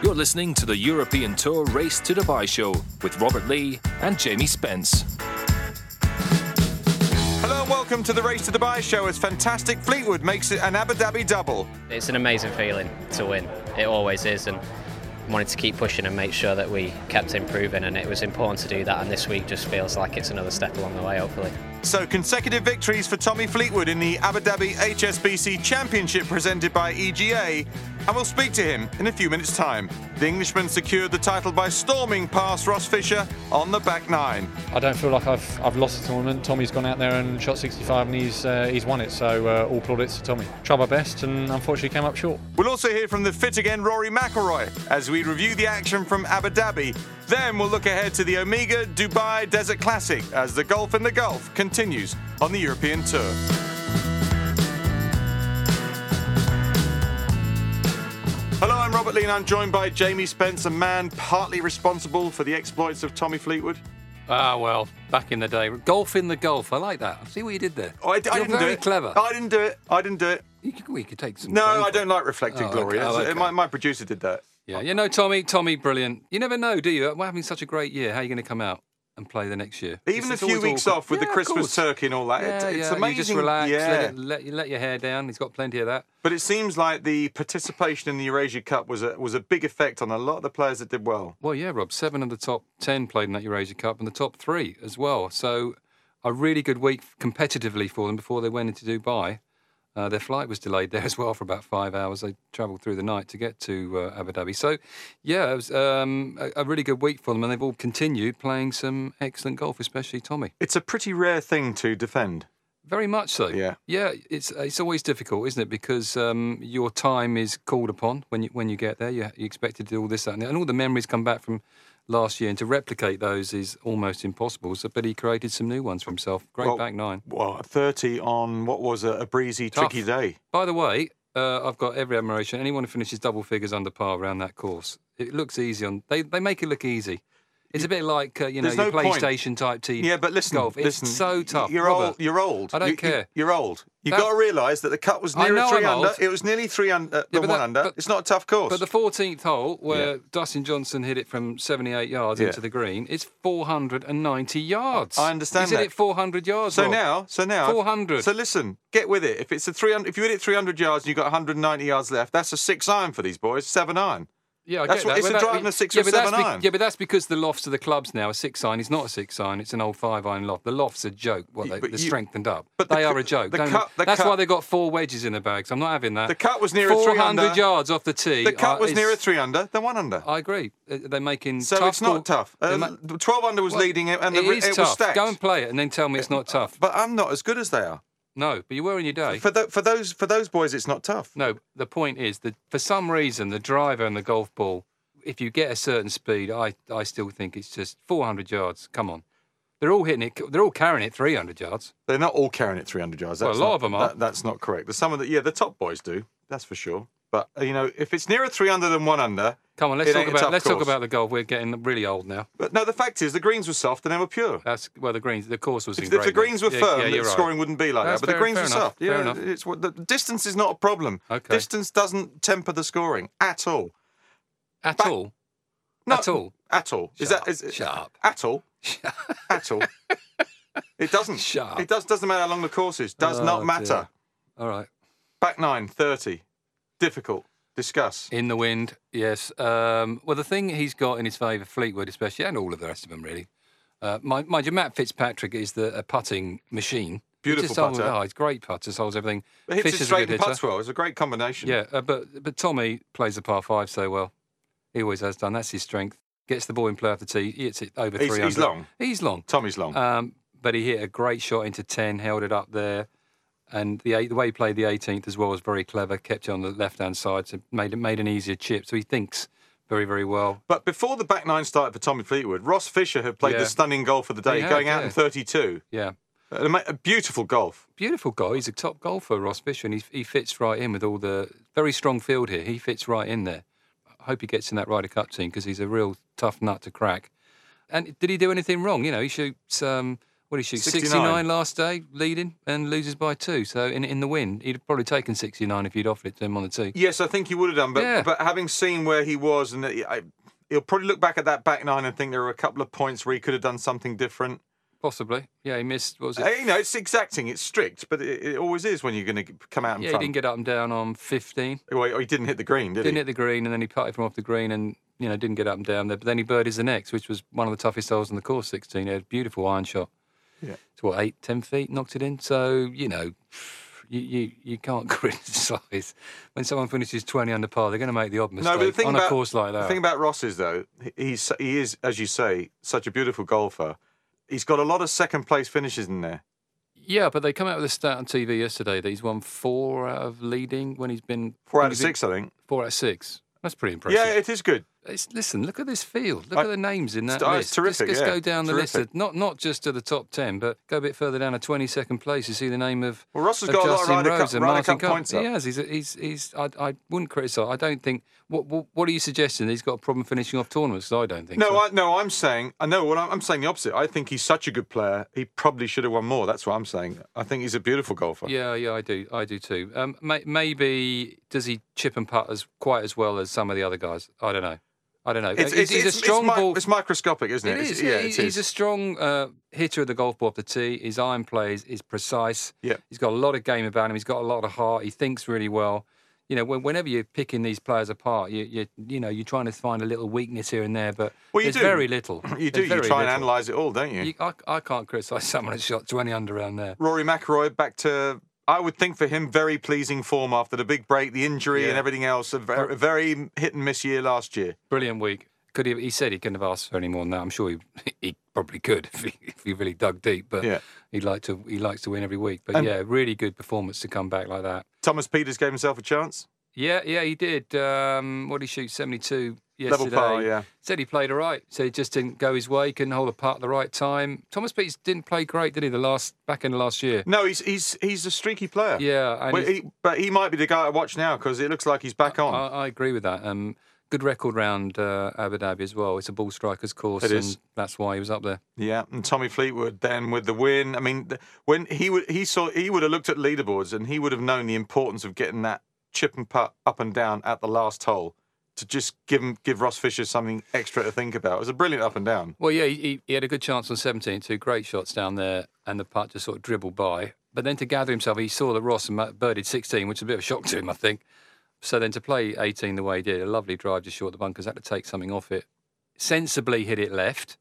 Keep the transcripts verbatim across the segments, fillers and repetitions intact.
You're listening to the European Tour Race to Dubai show with Robert Lee and Jamie Spence. Hello and welcome to the Race to Dubai show as fantastic Fleetwood makes it an Abu Dhabi double. It's an amazing feeling to win. It always is, and wanted to keep pushing and make sure that we kept improving, and it was important to do that, and this week just feels like it's another step along the way, hopefully. So consecutive victories for Tommy Fleetwood in the Abu Dhabi H S B C Championship presented by E G A, and we'll speak to him in a few minutes' time. The Englishman secured the title by storming past Ross Fisher on the back nine. I don't feel like I've I've lost the tournament. Tommy's gone out there and shot sixty-five, and he's uh, he's won it. So uh, all plaudits to Tommy. Tried my best, and unfortunately came up short. We'll also hear from the fit again Rory McIlroy as we review the action from Abu Dhabi. Then we'll look ahead to the Omega Dubai Desert Classic as the golf in the Gulf continues on the European Tour. Hello, I'm Robert Lee and I'm joined by Jamie Spence, a man partly responsible for the exploits of Tommy Fleetwood. Ah, well, back in the day. Golf in the Gulf, I like that. See what you did there. Oh, I, I You're didn't do very it. clever. I didn't do it. I didn't do it. You could, we could take some... No, credit. I don't like reflected Oh, glory. okay. Oh, okay. My, my producer did that. Yeah, you know, Tommy, Tommy, brilliant. You never know, do you? We're having such a great year. How are you going to come out and play the next year? Even It's- a it's few always weeks awkward. off with Yeah, the of Christmas course. turkey and all that. Yeah, It, it's yeah. amazing. You just relax, Yeah. let, it, let, let your hair down. He's got plenty of that. But it seems like the participation in the Eurasia Cup was a, was a big effect on a lot of the players that did well. Well, yeah, Rob, seven of the top ten played in that Eurasia Cup and the top three as well. So a really good week competitively for them before they went into Dubai. Uh, their flight was delayed there as well for about five hours. They travelled through the night to get to uh, Abu Dhabi. So, yeah, it was um, a, a really good week for them, and they've all continued playing some excellent golf, especially Tommy. It's a pretty rare thing to defend. Very much so. Yeah. Yeah, it's it's always difficult, isn't it? Because um, your time is called upon when you when you get there. You, you expect to do all this, that, and, that, and all the memories come back from last year, and to replicate those is almost impossible. So, but he created some new ones for himself. Great Well, back nine. Well, thirty on what was a, a breezy, Tough. tricky day. By the way, uh, I've got every admiration. Anyone who finishes double figures under par around that course, it looks easy on. They they make it look easy. It's a bit like uh, you know There's your no point. PlayStation type T V Yeah, but listen, golf. It's listen, so tough. You're Robert, old. You're old. I don't You- care. You, are old. You've That- got to realise that the cut was I nearer know three I'm under. old. It was nearly three under Yeah, than but one that- under. but- It's not a tough course. But the fourteenth hole, where Yeah. Dustin Johnson hit it from seventy-eight yards Yeah. into the green, it's four hundred ninety yards. I understand He's hit that. it four hundred yards. So Rob. now, so now, four hundred. So listen, get with it. If it's a three hundred, if you hit it three hundred yards and you've got one hundred ninety yards left, that's a six iron for these boys. Seven iron. Yeah, I That's get what- that. it's But a that- driving a six yeah, or but that's seven be- iron. Yeah, but that's because the lofts of the clubs now are six iron. It's not a six iron. It's an old five iron loft. The loft's a joke. What they, But they're you- strengthened up. but the they are cu- a joke. the Don't- cut- the that's cut- why they got four wedges in the bags. I'm not having that. The cut was nearer three four hundred under. yards off the tee. The cut uh, was is- nearer three under than one under. I agree. Uh, They're making So tough it's not ball- tough. they're Uh, ma- twelve under was Well, leading it, and the, it re- is it tough. was stacked. Go and play it, and then tell me it's not tough. But I'm not as good as they are. No, but you were in your day. For, tho- for those for those boys, it's not tough. No, the point is that for some reason, the driver and the golf ball, if you get a certain speed, I, I still think it's just four hundred yards. Come on. They're all hitting it. They're all carrying it three hundred yards. They're not all carrying it three hundred yards. Well, That's a lot not- of them are. that- that's not correct. There's some of the yeah, the top boys do. That's for sure. But uh, you know, if it's nearer three under than one under, Come on, let's It talk ain't a about tough let's talk course. about the golf. We're getting really old now. but no, the fact is the greens were soft and they were pure. That's well, the greens, the course was If, in if the great greens were nick. firm, yeah, yeah, the you're right. scoring wouldn't be like That's that. But fair- the greens fair were enough, soft. fair Yeah, enough. it's what the distance is not a problem. Okay. Distance doesn't temper the scoring at all. At back- all, No, at all. At all. Is Shut that is up, shut up. At all. At all. It doesn't. Shut up. It does doesn't matter how long the course is. Does Oh, not matter. dear. All right. Back nine, thirty. Difficult. Discuss. In the wind, yes. Um, well, the thing he's got in his favour, Fleetwood especially, and all of the rest of them really. Uh, mind, mind you, Matt Fitzpatrick is the a putting machine. Beautiful He just holds- putter. Oh, he's great putters, holds everything. But hits it Fisher's a straight good and hitter. puts well. It's a great combination. Yeah, uh, but but Tommy plays the par five so well. He always has done. That's his strength. Gets the ball in play off the tee. He hits it over He's- three hundred. he's long. He's long. Tommy's long. Um, but he hit a great shot into ten, held it up there. And the eight, the way he played the eighteenth as well was very clever. Kept it on the left-hand side, so made it made an easier chip. So he thinks very, very well. But before the back nine started for Tommy Fleetwood, Ross Fisher had played Yeah. the stunning golf of the day, He had, going out yeah. in thirty-two. Yeah. A, ma- a beautiful golf. Beautiful guy. He's a top golfer, Ross Fisher, and he, he fits right in with all the very strong field here. He fits right in there. I hope he gets in that Ryder Cup team because he's a real tough nut to crack. And did he do anything wrong? You know, he shoots um, what did he shoot? sixty-nine. sixty-nine last day, leading, and loses by two. So in in the win, he'd have probably taken sixty-nine if you'd offered it to him on the tee. Yes, I think he would have done. But Yeah. but having seen where he was, and I, he'll probably look back at that back nine and think there were a couple of points where he could have done something different. Possibly. Yeah, he missed, what was it? Uh, You know, it's exacting, it's strict, but it, it always is when you're going to come out in Yeah, he front. didn't get up and down on fifteen. Well, he didn't hit the green, did Didn't he? hit the green, and then he putted from off the green and, you know, didn't get up and down there. But then he birdies the next, which was one of the toughest holes on the course, sixteen. He had a beautiful iron shot. Yeah. It's what, eight, ten feet, knocked it in. So, you know, you you, you can't criticise. When someone finishes twenty under par, they're going to make the odd mistake No, but the thing on about, a course like that. The thing about Ross is, though, he's, he is, as you say, such a beautiful golfer. He's got a lot of second-place finishes in there. Yeah, but they come out with a stat on T V yesterday that he's won four out of leading when he's been... Four when out of he's been- six, I think. Four out of six. That's pretty impressive. Yeah, it is good. It's, listen, look at this field. Look I- at the names in that it's- list. it's terrific, Just, just yeah. go down the Terrific. list. Not not just to the top ten, but go a bit further down to twenty-second place. You see the name of Well, Ross has of got a lot of Justin Ryder Rose Cup- and Ryder Martin Cup Cup. points up. He has. He's. He's. he's I, I wouldn't criticise. I don't think. What, what What are you suggesting? He's got a problem finishing off tournaments? 'Cause I don't think. No, so. I, no, I'm saying, I know what I'm, I'm saying the opposite. I think he's such a good player. He probably should have won more. That's what I'm saying. I think he's a beautiful golfer. Yeah, yeah, I do. I do too. Um, may, maybe does he chip and putt as quite as well as some of the other guys? I don't know. I don't know. It's, he's, it's, he's it's, a strong it's, mi- ball. it's microscopic, isn't it? It It's- is. yeah, Yeah, it he's, is. he's a strong uh, hitter of the golf ball off the tee. His iron play is, is precise. Yeah. He's got a lot of game about him. He's got a lot of heart. He thinks really well. You know, when, whenever you're picking these players apart, you, you you know, you're trying to find a little weakness here and there, but Well, you there's do. very little. You do. There's You very try and little. analyse it all, don't you? You, I, I can't criticise someone who's shot twenty under around there. Rory McIlroy back to, I would think for him, very pleasing form after the big break, the injury Yeah. and everything else. A very, a very hit and miss year last year. Brilliant week. Could he? He said he couldn't have asked for any more than that. I'm sure he he probably could if he, if he really dug deep. But Yeah. he'd like to. He likes to win every week. But And- yeah, really good performance to come back like that. Thomas Peters gave himself a chance. Yeah, yeah, he did. Um, what did he shoot? seventy-two yesterday. Level par, yeah. Said he played all right. Said it just didn't go his way. Couldn't hold a putt at the right time. Thomas Peters didn't play great, did he? The last back end of last year. No, he's he's he's a streaky player. Yeah, and Well, he's- he, but he might be the guy to watch now because it looks like he's back on. I, I agree with that. Um, good record round uh, Abu Dhabi as well. It's a ball strikers course, It and is. that's why he was up there. Yeah, and Tommy Fleetwood then with the win. I mean, th- when he would he saw he would have looked at leaderboards and he would have known the importance of getting that chip and putt up and down at the last hole to just give him give Ross Fisher something extra to think about. It was a brilliant up and down. Well, yeah, he, he had a good chance on seventeen, two great shots down there, and the putt just sort of dribbled by. But then to gather himself, he saw that Ross and birdied sixteen, which was a bit of a shock to him, I think. So then to play eighteen the way he did, a lovely drive just short of the bunkers, had to take something off it. Sensibly hit it left,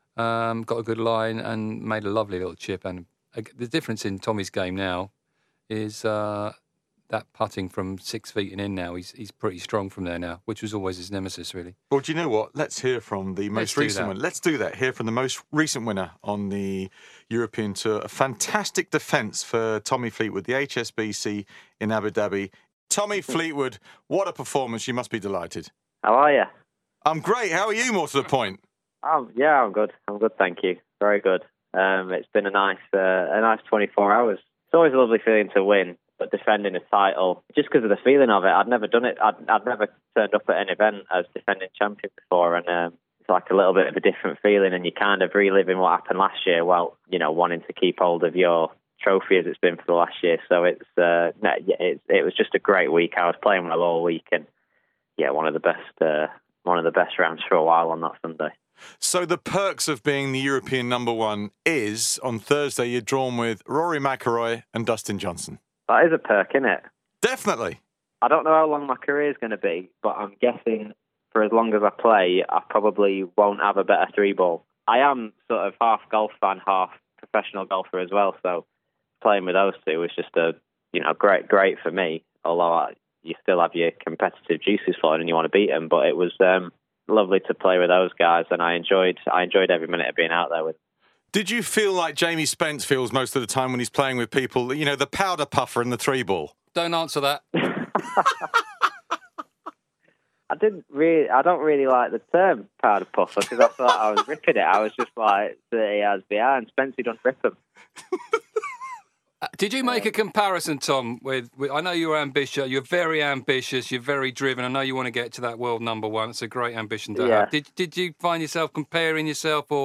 um, got a good line, and made a lovely little chip. And uh, the difference in Tommy's game now is uh, that putting from six feet and in now, he's he's pretty strong from there now, which was always his nemesis, really. Well, do you know what? Let's hear from the most do recent that. one. Let's do that. Hear from the most recent winner on the European Tour. A fantastic defence for Tommy Fleetwood, the H S B C in Abu Dhabi. Tommy Fleetwood, what a performance. You must be delighted. How are you? I'm great. How are you, more to the point? Um, yeah, I'm good. I'm good, thank you. Very good. Um, it's been a nice, uh, a nice twenty-four hours. It's always a lovely feeling to win, but defending a title, just because of the feeling of it, I'd never done it. I'd, I'd never turned up at an event as defending champion before, and um, it's like a little bit of a different feeling, and you're kind of reliving what happened last year while, you know, wanting to keep hold of your trophy as it's been for the last year. So it's, uh, no, yeah, it, it was just a great week. I was playing well all week, and yeah, one of the best, uh, one of the best rounds for a while on that Sunday. So the perks of being the European number one is, on Thursday, you're drawn with Rory McIlroy and Dustin Johnson. That is a perk, isn't it? Definitely. I don't know how long my career is going to be, but I'm guessing for as long as I play, I probably won't have a better three ball. I am sort of half golf fan, half professional golfer as well, so playing with those two was just a, you know, great, great for me. Although I, you still have your competitive juices flowing and you want to beat them, but it was um, lovely to play with those guys, and I enjoyed, I enjoyed every minute of being out there with them. Did you feel like Jamie Spence feels most of the time when he's playing with people, you know, the powder puffer and the three ball? Don't answer that. I didn't really, I don't really like the term powder puffer because I thought I was ripping it. I was just like, thirty yards behind. Spencer don't rip them. Did you make a comparison, Tom, with, with... I know you're ambitious. You're very ambitious. You're very driven. I know you want to get to that world number one. It's a great ambition to Yeah. have. Did Did you find yourself comparing yourself or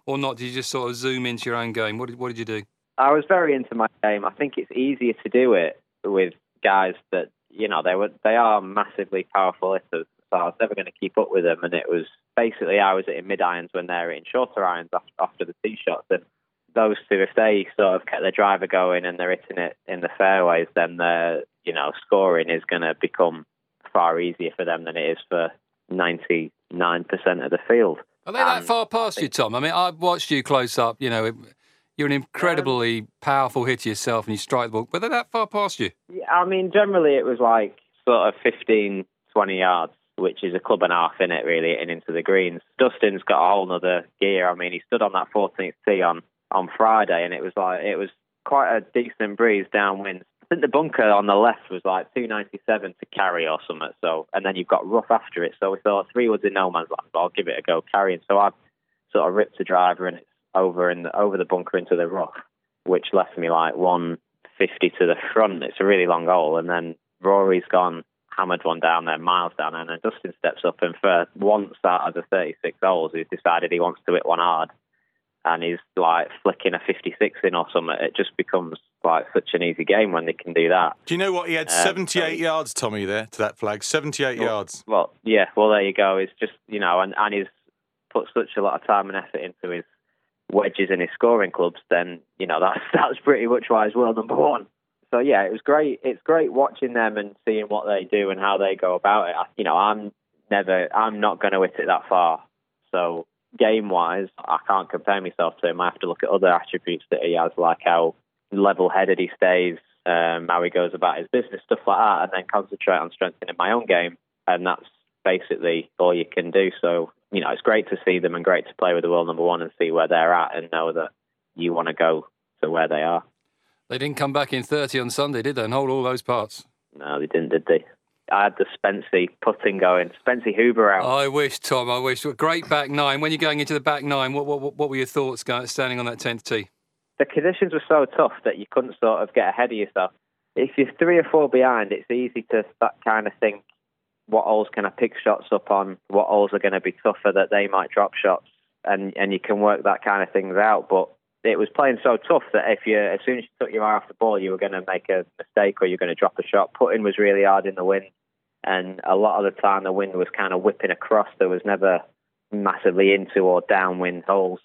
or not? Did you just sort of zoom into your own game? What did, what did you do? I was very into my game. I think it's easier to do it with guys that, you know, they were they are massively powerful hitters, so I was never going to keep up with them. And it was basically I was hitting mid irons when they're hitting shorter irons after, after the tee shots. And those two, if they sort of get their driver going and they're hitting it in the fairways, then their, you know, scoring is going to become far easier for them than it is for ninety-nine percent of the field. Are they that And far past you, Tom? I mean, I've watched you close up. You know, you're an incredibly um, powerful hitter yourself, and you strike the ball. But they're that far past you? Yeah, I mean, generally it was like sort of fifteen, twenty yards, which is a club and a half in it, really, and into the greens. Dustin's got a whole other gear. I mean, he stood on that fourteenth tee on, on Friday, and it was like it was quite a decent breeze downwind. I think the bunker on the left was like two ninety-seven to carry or something. So, and then you've got rough after it. So we thought three woods in no man's land. So I'll give it a go carrying. So I sort of ripped the driver and it's over in the, over the bunker into the rough, which left me like one fifty to the front. It's a really long hole. And then Rory's gone, hammered one down there, miles down there. And then Dustin steps up and for once out of the thirty-six holes, he's decided he wants to hit one hard. And he's like flicking a fifty-six in or something. It just becomes like such an easy game when they can do that. Do you know what? He had um, seventy-eight so, yards, Tommy, there to that flag. seventy-eight well, yards. Well, yeah, well, there you go. It's just, you know, and, and he's put such a lot of time and effort into his wedges and his scoring clubs, then, you know, that's, that's pretty much why he's world number one. So, yeah, it was great. It's great watching them and seeing what they do and how they go about it. I, you know, I'm never, I'm not going to hit it that far. So, game-wise, I can't compare myself to him. I have to look at other attributes that he has, like how level-headed he stays, um, how he goes about his business, stuff like that, and then concentrate on strengthening my own game. And that's basically all you can do. So, you know, it's great to see them and great to play with the world number one and see where they're at and know that you want to go to where they are. They didn't come back in thirty on Sunday, did they, and hold all those parts? No, they didn't, did they? I had the Spency putting going, Spency Hoover out. I wish, Tom, I wish. Great back nine. When you're going into the back nine, what what, what were your thoughts going, standing on that tenth tee? The conditions were so tough that you couldn't sort of get ahead of yourself. If you're three or four behind, it's easy to that kind of think, what holes can I pick shots up on? What holes are going to be tougher that they might drop shots? And and you can work that kind of things out. But it was playing so tough that if you, as soon as you took your eye off the ball, you were going to make a mistake or you're going to drop a shot. Putting was really hard in the wind. And a lot of the time the wind was kind of whipping across. There was never massively into or downwind holes.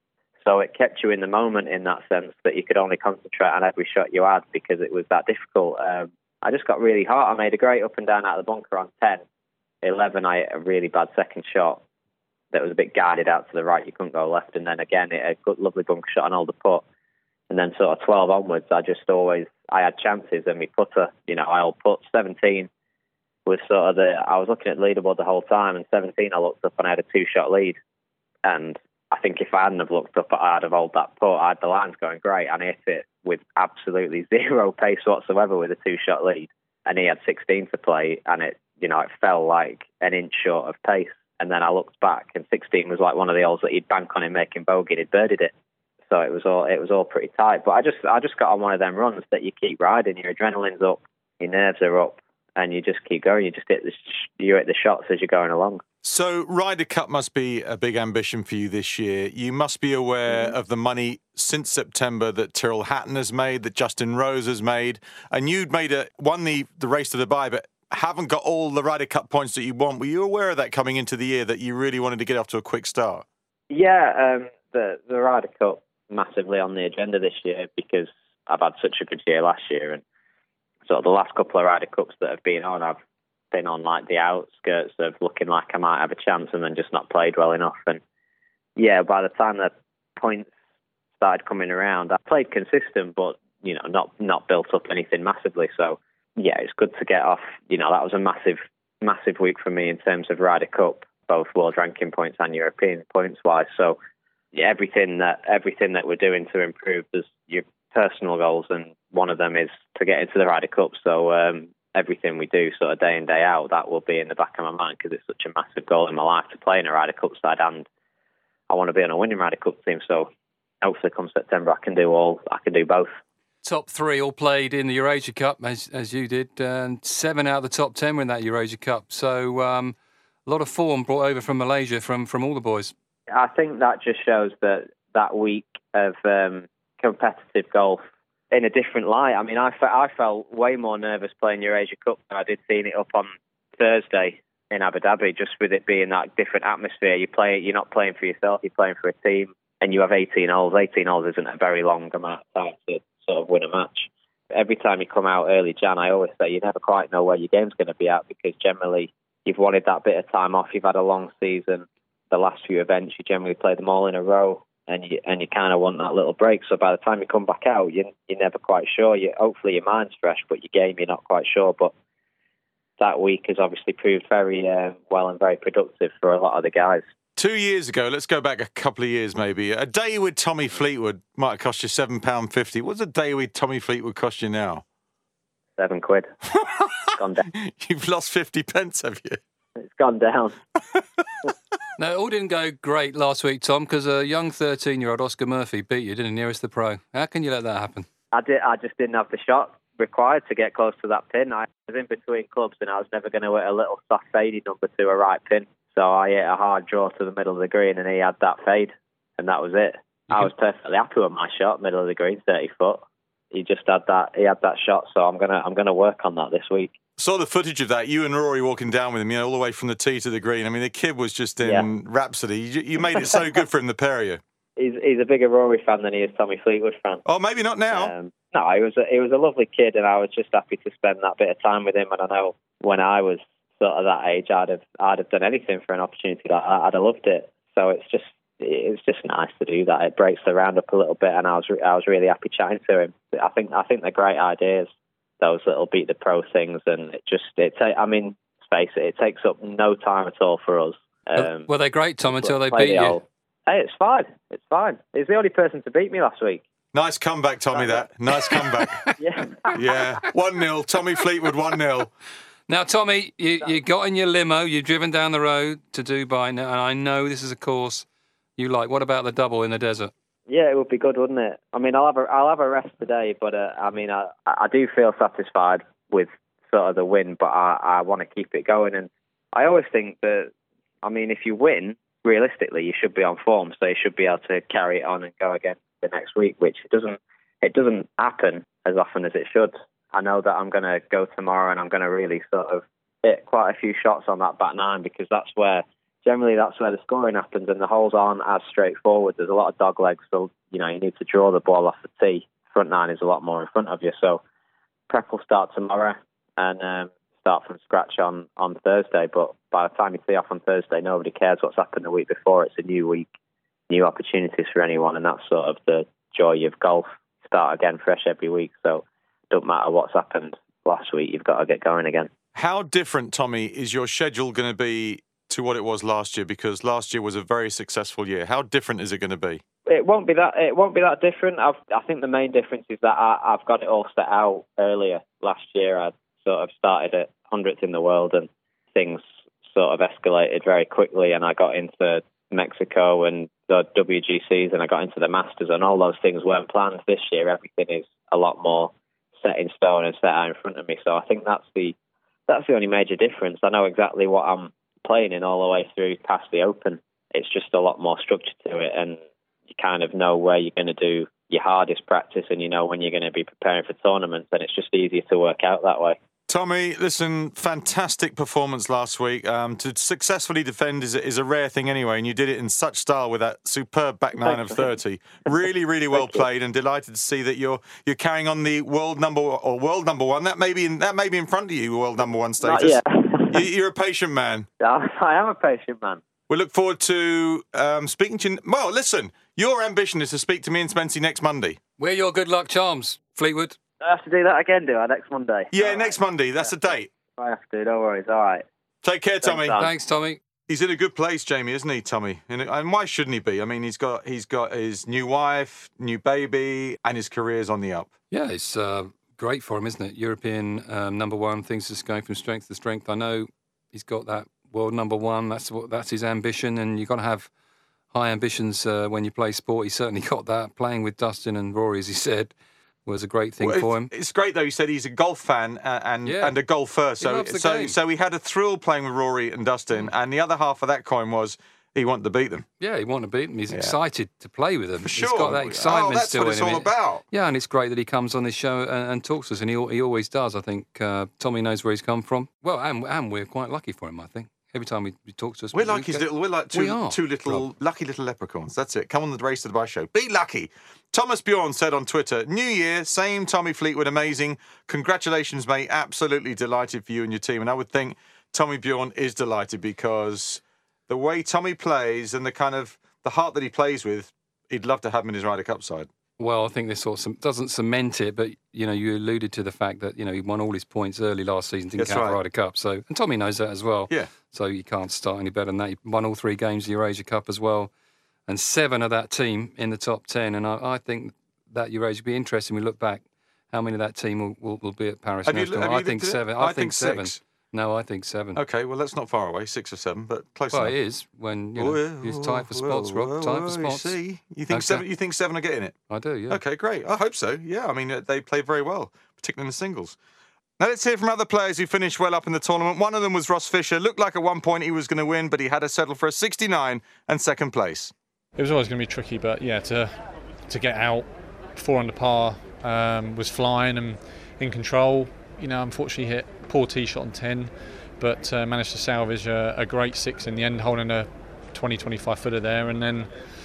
So it kept you in the moment in that sense that you could only concentrate on every shot you had because it was that difficult. Um, I just got really hot. I made a great up and down out of the bunker on ten. eleven, I hit a really bad second shot that was a bit guided out to the right. You couldn't go left. And then again, it, a good, lovely bunker shot on all the putt. And then sort of twelve onwards, I just always, I had chances and we putter, you know, I'll put seventeen was sort of the, I was looking at the leaderboard the whole time and seventeen I looked up and I had a two shot lead. And I think if I hadn't have looked up, I'd have held that putt. I had the lines going great and I hit it with absolutely zero pace whatsoever with a two shot lead. And he had sixteen to play and it, you know, it fell like an inch short of pace. And then I looked back and sixteen was like one of the holes that he'd bank on him making bogey and he'd birdied it. So it was all it was all pretty tight. But I just I just got on one of them runs that you keep riding. Your adrenaline's up, your nerves are up, and you just keep going. You just hit the you hit the shots as you're going along. So Ryder Cup must be a big ambition for you this year. You must be aware mm-hmm. of the money since September that Tyrrell Hatton has made, that Justin Rose has made, and you'd made a won the the race to Dubai, but haven't got all the Ryder Cup points that you want. Were you aware of that coming into the year, that you really wanted to get off to a quick start? Yeah, um, the the Ryder Cup massively on the agenda this year because I've had such a good year last year, and sort of the last couple of Ryder Cups that have been on, I've been on like the outskirts of looking like I might have a chance and then just not played well enough. And yeah, by the time the points started coming around, I played consistent, but you know, not not built up anything massively. So yeah, it's good to get off. You know, that was a massive, massive week for me in terms of Ryder Cup, both world ranking points and European points wise. So yeah, everything that everything that we're doing to improve, there's your personal goals, and one of them is to get into the Ryder Cup. So um, everything we do, sort of day in day out, that will be in the back of my mind because it's such a massive goal in my life to play in a Ryder Cup side, and I want to be on a winning Ryder Cup team. So hopefully, come September, I can do all. I can do both. Top three all played in the Eurasia Cup, as as you did, and seven out of the top ten were in that Eurasia Cup. So um, a lot of form brought over from Malaysia from from all the boys. I think that just shows that that week of um, competitive golf in a different light. I mean, I, fe- I felt way more nervous playing Eurasia Cup than I did seeing it up on Thursday in Abu Dhabi, just with it being that different atmosphere. You play, you're not playing for yourself, you're playing for a team, and you have eighteen holes. eighteen holes isn't a very long amount of time to sort of win a match. Every time you come out early Jan, I always say you never quite know where your game's going to be at, because generally you've wanted that bit of time off, you've had a long season, the last few events, you generally play them all in a row, and you and you kind of want that little break. So by the time you come back out, you, you're never quite sure. You, hopefully your mind's fresh, but your game, you're not quite sure. But that week has obviously proved very uh, well and very productive for a lot of the guys. Two years ago, let's go back a couple of years maybe, a day with Tommy Fleetwood might have cost you seven pounds fifty. What's a day with Tommy Fleetwood cost you now? Seven quid. It's gone down. You've lost fifty pence, have you? It's gone down. No, it all didn't go great last week, Tom, because a young thirteen-year-old Oscar Murphy beat you, didn't he, nearest the pro? How can you let that happen? I did. I just didn't have the shot required to get close to that pin. I was in between clubs and I was never going to hit a little soft fadey number to a right pin. So I hit a hard draw to the middle of the green and he had that fade, and that was it. You I was perfectly happy with my shot, middle of the green, thirty foot. He just had that. He had that shot, so I'm gonna I'm gonna work on that this week. Saw the footage of that. You and Rory walking down with him, you know, all the way from the tee to the green. I mean, the kid was just in yeah. rhapsody. You, you made it so good for him, the pair of you. He's he's a bigger Rory fan than he is Tommy Fleetwood fan. Oh, maybe not now. Um, no, he was a, he was a lovely kid, and I was just happy to spend that bit of time with him. And I know when I was sort of that age, I'd have I'd have done anything for an opportunity like that. I'd have loved it. So it's just it's just nice to do that. It breaks the round up a little bit, and I was re- I was really happy chatting to him. I think I think they're great ideas, those little beat the pro things, and it just it ta- I mean, face it, it takes up no time at all for us. Um, Were they great, Tom, until they beat the you? Old, hey, it's fine. It's fine. He's the only person to beat me last week. Nice comeback, Tommy. That nice comeback. yeah, yeah. One nil. Tommy Fleetwood. One nil. Now, Tommy, you, you got in your limo, you've driven down the road to Dubai, now, and I know this is a course you like. What about the double in the desert? Yeah, it would be good, wouldn't it? I mean, I'll have a, I'll have a rest today, but uh, I mean, I, I do feel satisfied with sort of the win, but I, I want to keep it going. And I always think that, I mean, if you win, realistically, you should be on form, so you should be able to carry it on and go again the next week, which it doesn't, it doesn't happen as often as it should. I know that I'm going to go tomorrow and I'm going to really sort of hit quite a few shots on that back nine, because that's where, generally that's where the scoring happens, and the holes aren't as straightforward. There's a lot of dog legs, so, you know, you need to draw the ball off the tee. Front nine is a lot more in front of you. So prep will start tomorrow and um, start from scratch on, on Thursday. But by the time you tee off on Thursday, nobody cares what's happened the week before. It's a new week, new opportunities for anyone, and that's sort of the joy of golf. Start again fresh every week. So don't matter what's happened last week, you've got to get going again. How different, Tommy, is your schedule going to be to what it was last year? Because last year was a very successful year. How different is it going to be? It won't be that. It won't be that different. I've, I think the main difference is that I, I've got it all set out earlier. Last year, I sort of started at hundredth in the world, and things sort of escalated very quickly. And I got into Mexico and the W G Cs, and I got into the Masters, and all those things weren't planned. This year, everything is a lot more set in stone and set out in front of me. So I think that's the that's the only major difference. I know exactly what I'm playing in all the way through past the Open. It's just a lot more structure to it, and you kind of know where you're going to do your hardest practice, and you know when you're going to be preparing for tournaments, and it's just easier to work out that way. Tommy, listen, fantastic performance last week. Um, to successfully defend is a, is a rare thing anyway, and you did it in such style with that superb back nine of thirty. Really, really well played, and delighted to see that you're you're carrying on the world number or world number one. That may be in, that may be in front of you, world number one status. Not yet. You're a patient man. I am a patient man. We look forward to um, speaking to you. Well, listen, your ambition is to speak to me and Spency next Monday. We're your good luck charms, Fleetwood. I have to do that again, do I, next Monday? Yeah, all next right. Monday. That's yeah. the date. I have to, no worries. All right. Take care, Tommy. Thanks, Thanks, Tommy. He's in a good place, Jamie, isn't he, Tommy? And, and why shouldn't he be? I mean, he's got he's got his new wife, new baby, and his career's on the up. Yeah, it's uh, great for him, isn't it? European um, number one, things just going from strength to strength. I know he's got that world number one. That's what that's his ambition, and you've got to have high ambitions uh, when you play sport. He certainly got that. Playing with Dustin and Rory, as he said, was a great thing well, for him. It's great though. He said he's a golf fan and and, yeah. and a golfer. So he loves the so game. so he had a thrill playing with Rory and Dustin. Mm. And the other half of that coin was He wanted to beat them. Yeah, he wanted to beat them. He's Yeah. excited to play with them. For sure. He's got that excitement oh, that's still what it's in him. all about. Yeah, and it's great that he comes on this show and, and talks to us, and he, he always does. I think uh, Tommy knows where he's come from. Well, and, and we're quite lucky for him, I think. Every time he, he talks to us, We're we like his go, little, we're like two, we are, two little Rob. lucky little leprechauns. That's it. Come on the Race to Dubai show. Be lucky. Thomas Bjorn said on Twitter, "New year, same Tommy Fleetwood, amazing. Congratulations, mate. Absolutely delighted for you and your team." And I would think Tommy Bjorn is delighted because the way Tommy plays and the kind of the heart that he plays with, he'd love to have him in his Ryder Cup side. Well, I think this sort of doesn't cement it, but you know, you alluded to the fact that you know he won all his points early last season, didn't That's count right. the Ryder Cup. So, and Tommy knows that as well. Yeah. So you can't start any better than that. He won all three games of the Eurasia Cup as well, and seven of that team in the top ten. And I, I think that Eurasia will be interesting. We look back, how many of that team will, will, will be at Paris Have you- National? have you I think looked at it? seven. I I, think think seven. six. No, I think seven. Okay, well, that's not far away, six or seven, but close Well, enough. it is when you know Well, he's tied for spots, well, Rob. Tied well, for you spots. see, you think Okay. seven? You think seven are getting it? I do, yeah. Okay, great. I hope so. Yeah, I mean, uh, they play very well, particularly in the singles. Now let's hear from other players who finished well up in the tournament. One of them was Ross Fisher. Looked like at one point he was going to win, but he had to settle for a sixty-nine and second place. It was always going to be tricky, but yeah, to to get out four under par um, was flying and in control. You know, unfortunately hit poor tee shot on ten, but uh, managed to salvage a, a great six in the end, holding a twenty, twenty-five footer there. And then,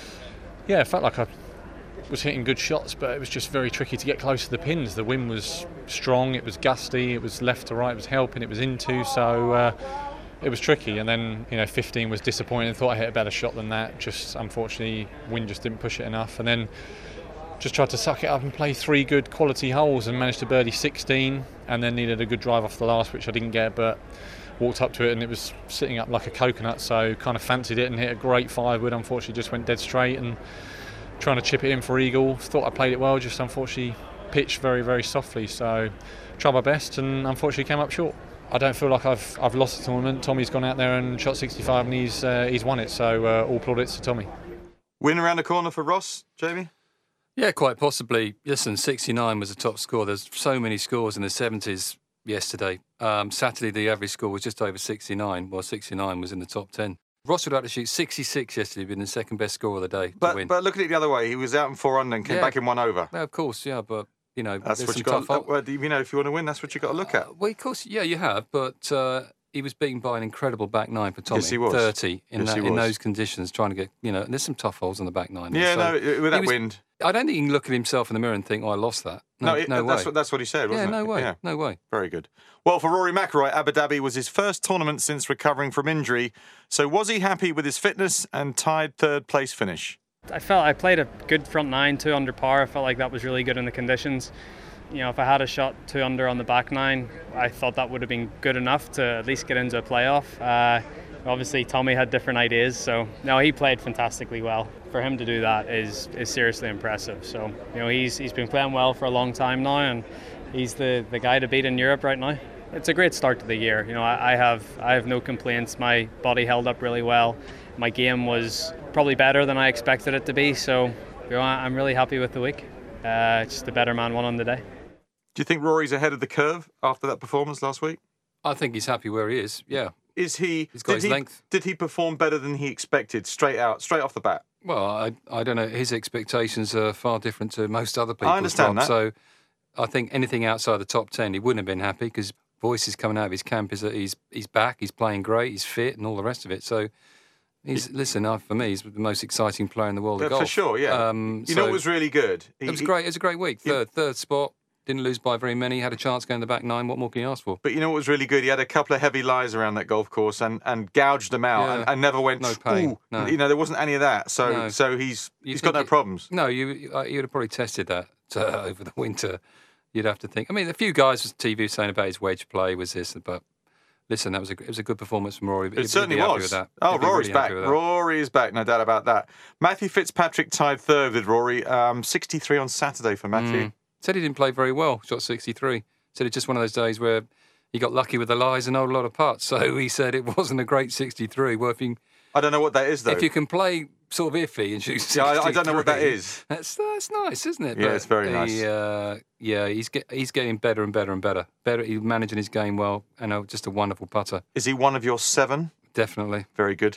yeah, it felt like I was hitting good shots, but it was just very tricky to get close to the pins. The wind was strong, it was gusty, it was left to right, it was helping, it was into, so uh, it was tricky. And then, you know, fifteen was disappointing. Thought I hit a better shot than that. Just unfortunately, wind just didn't push it enough. And then just tried to suck it up and play three good quality holes and managed to birdie sixteen, and then needed a good drive off the last, which I didn't get, but walked up to it and it was sitting up like a coconut, so kind of fancied it and hit a great five wood. Unfortunately just went dead straight and trying to chip it in for eagle. Thought I played it well, just unfortunately pitched very, very softly, so tried my best and unfortunately came up short. I don't feel like I've I've lost the tournament. Tommy's gone out there and shot sixty-five and he's uh, he's won it, so uh, all plaudits to Tommy. Win around the corner for Ross, Jamie? Yeah, quite possibly. Listen, sixty-nine was the top score. There's so many scores in the seventies yesterday. Um, Saturday, the average score was just over sixty-nine, while sixty-nine was in the top ten. Ross would have to shoot sixty-six yesterday, being the second best score of the day to But win. but look at it the other way. He was out in four under and came Yeah. back in one over. Yeah, of course, yeah, but, you know, That's there's what some you got. tough... hole- Well, you know, if you want to win, that's what you got to look at. Uh, well, of course, yeah, you have, but uh, he was beaten by an incredible back nine for Tommy. Yes, he was. thirty in, Yes, that, he in was. those conditions, trying to get, you know, and there's some tough holes on the back nine. there, Yeah, so no, with he that was- wind. I don't think he can look at himself in the mirror and think, oh, I lost that. No, No, it, no that's way. what that's what he said, yeah, wasn't no it? way, Yeah, no way. very good. Well, for Rory McIlroy, Abu Dhabi was his first tournament since recovering from injury. So was he happy with his fitness and tied third place finish? I felt I played a good front nine, two under par. I felt like that was really good in the conditions. You know, if I had a shot two under on the back nine, I thought that would have been good enough to at least get into a playoff. Uh, obviously, Tommy had different ideas, so no, he played fantastically well. For him to do that is is seriously impressive. So, you know, he's he's been playing well for a long time now, and he's the, the guy to beat in Europe right now. It's a great start to the year. You know, I, I have I have no complaints. My body held up really well. My game was probably better than I expected it to be. So, you know, I'm really happy with the week. Uh, just the better man won on the day. Do you think Rory's ahead of the curve after that performance last week? I think he's happy where he is, yeah. Is he? He's got did his he, length. Did he perform better than he expected straight out, straight off the bat? Well, I I don't know. His expectations are far different to most other people. I understand that. So I think anything outside the top ten, he wouldn't have been happy because voices coming out of his camp is that he's he's back, he's playing great, he's fit, and all the rest of it. So he's listen. Uh, for me, he's the most exciting player in the world of For golf. sure, yeah. Um, you so know, it was really good. He- it was he- great. It was a great week. Third third spot. Didn't lose by very many. Had a chance going to the back nine. What more can you ask for? But you know what was really good? He had a couple of heavy lies around that golf course and, and gouged them out Yeah. and, and never went, No pain, "Ooh." no. You know, there wasn't any of that. So No. so he's You he's got think no it- problems. No, you uh, you'd have probably tested that uh, over the winter. You'd have to think. I mean, a few guys on T V were saying about his wedge play was this, but listen, that was a it was a good performance from Rory. He'd- It he'd certainly be happy was. With that. Oh, He'd be Rory's really back. happy with that. Rory is back, no doubt about that. Matthew Fitzpatrick tied third with Rory, um, sixty-three on Saturday for Matthew. Mm. Said he didn't play very well. Shot sixty-three. Said it's just one of those days where he got lucky with the lies and a lot of putts. So he said it wasn't a great sixty-three. Well, if you, I don't know what that is though. if you can play sort of iffy and shoot yeah, sixty-three, I, I don't know what that is. That's that's nice, isn't it? Yeah, But it's very he, nice. Uh, yeah, he's get, he's getting better and better and better. Better, he's managing his game well, and uh, just a wonderful putter. Is he one of your seven? Definitely. Very good.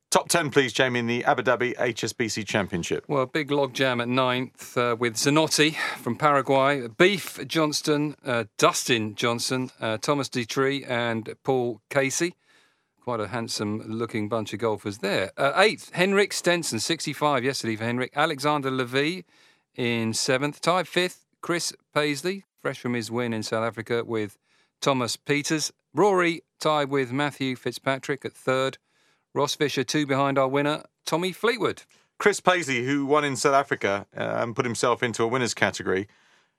Top ten, please, Jamie, in the Abu Dhabi H S B C Championship. Well, big logjam at ninth uh, with Zanotti from Paraguay, Beef Johnston, uh, Dustin Johnson, uh, Thomas Dietrich and Paul Casey. Quite a handsome-looking bunch of golfers there. Uh, eighth, Henrik Stenson, sixty-five yesterday for Henrik. Alexander Levy in seventh. Tied fifth, Chris Paisley, fresh from his win in South Africa with Thomas Peters. Rory tied with Matthew Fitzpatrick at third. Ross Fisher, two behind our winner, Tommy Fleetwood. Chris Paisley, who won in South Africa uh, and put himself into a winners category.